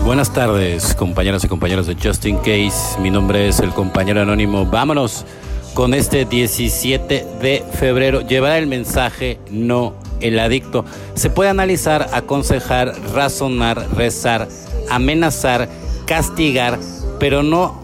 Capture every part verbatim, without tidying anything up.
Buenas tardes, compañeras y compañeros de Just In Case. Mi nombre es el compañero anónimo. Vámonos con este diecisiete de febrero. Llevar el mensaje, no el adicto. Se puede analizar, aconsejar, razonar, rezar, amenazar, castigar, pero no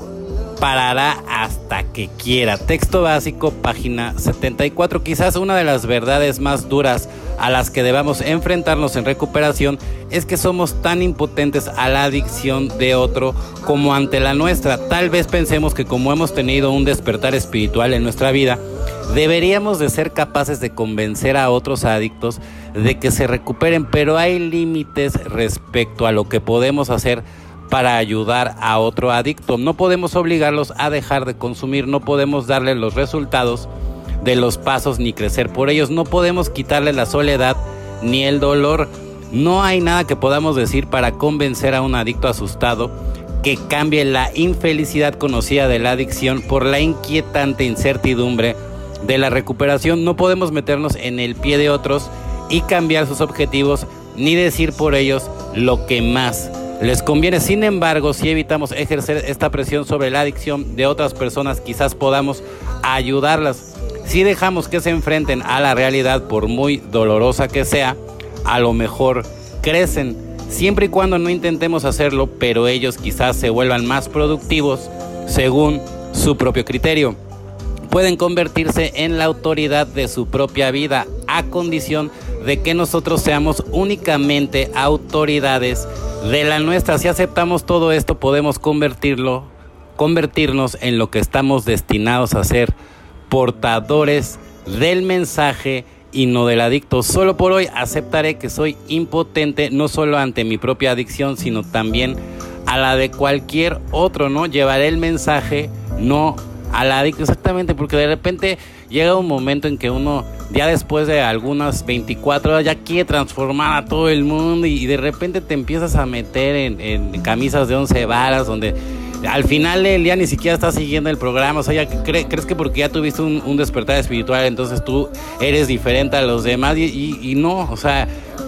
parará hasta que quiera. Texto básico, página setenta y cuatro. Quizás una de las verdades más duras a las que debamos enfrentarnos en recuperación es que somos tan impotentes a la adicción de otro como ante la nuestra. Tal vez pensemos que como hemos tenido un despertar espiritual en nuestra vida, deberíamos de ser capaces de convencer a otros adictos de que se recuperen, pero hay límites respecto a lo que podemos hacer para ayudar a otro adicto. No podemos obligarlos a dejar de consumir, no podemos darles los resultados de los pasos ni crecer por ellos, no podemos quitarle la soledad ni el dolor. No hay nada que podamos decir para convencer a un adicto asustado que cambie la infelicidad conocida de la adicción por la inquietante incertidumbre de la recuperación. No podemos meternos en el pie de otros y cambiar sus objetivos ni decir por ellos lo que más les conviene. Sin embargo, si evitamos ejercer esta presión sobre la adicción de otras personas, quizás podamos ayudarlas. Si dejamos que se enfrenten a la realidad, por muy dolorosa que sea, a lo mejor crecen, siempre y cuando no intentemos hacerlo, pero ellos quizás se vuelvan más productivos según su propio criterio. Pueden convertirse en la autoridad de su propia vida, a condición de que nosotros seamos únicamente autoridades de la nuestra. Si aceptamos todo esto, podemos convertirlo, convertirnos en lo que estamos destinados a ser, portadores del mensaje y no del adicto. Solo por hoy aceptaré que soy impotente, no solo ante mi propia adicción, sino también a la de cualquier otro, ¿no? Llevaré el mensaje, no al adicto, exactamente, porque de repente llega un momento en que uno, ya después de algunas veinticuatro horas, ya quiere transformar a todo el mundo y, y de repente te empiezas a meter en, en camisas de once varas, donde al final del día ni siquiera estás siguiendo el programa. O sea, ya cre- crees que porque ya tuviste un, un despertar espiritual, entonces tú eres diferente a los demás y, y, y no, o sea,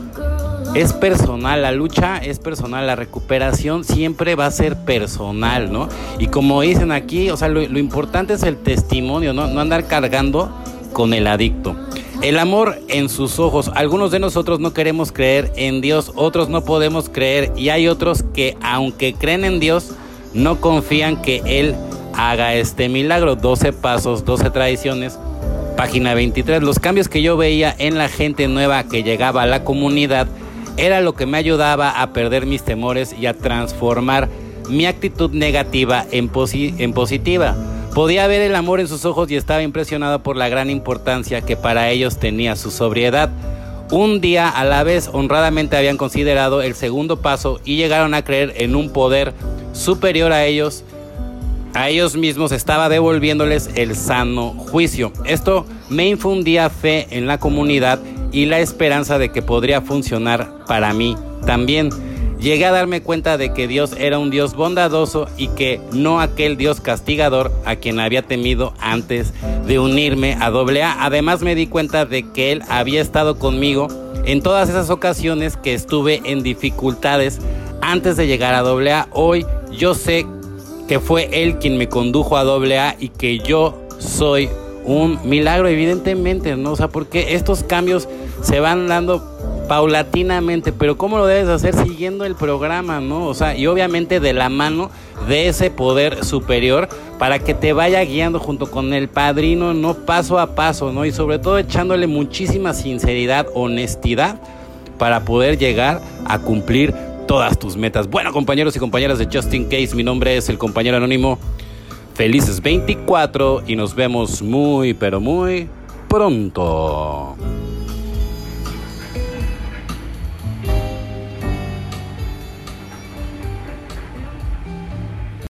es personal, la lucha es personal, la recuperación siempre va a ser personal, ¿no? Y como dicen aquí, o sea, lo, lo importante es el testimonio, ¿no? No andar cargando con el adicto. El amor en sus ojos. Algunos de nosotros no queremos creer en Dios, otros no podemos creer, y hay otros que aunque creen en Dios, no confían que Él haga este milagro. doce pasos, doce tradiciones, página veintitrés. Los cambios que yo veía en la gente nueva que llegaba a la comunidad era lo que me ayudaba a perder mis temores y a transformar mi actitud negativa en, posi- en positiva. Podía ver el amor en sus ojos y estaba impresionado por la gran importancia que para ellos tenía su sobriedad. Un día a la vez honradamente habían considerado el segundo paso y llegaron a creer en un poder superior a ellos, a ellos mismos. Estaba devolviéndoles el sano juicio. Esto me infundía fe en la comunidad y la esperanza de que podría funcionar para mí también. Llegué a darme cuenta de que Dios era un Dios bondadoso y que no aquel Dios castigador a quien había temido antes de unirme a doble A. Además me di cuenta de que Él había estado conmigo en todas esas ocasiones que estuve en dificultades antes de llegar a doble A. Hoy yo sé que fue Él quien me condujo a doble A y que yo soy un milagro, evidentemente, ¿no? O sea, porque estos cambios se van dando paulatinamente, pero ¿cómo lo debes hacer? Siguiendo el programa, ¿no? O sea, y obviamente de la mano de ese poder superior para que te vaya guiando junto con el padrino, ¿no? Paso a paso, ¿no? Y sobre todo echándole muchísima sinceridad, honestidad para poder llegar a cumplir todas tus metas. Bueno, compañeros y compañeras de Just In Case, mi nombre es el compañero anónimo. Felices veinticuatro y nos vemos muy, pero muy pronto.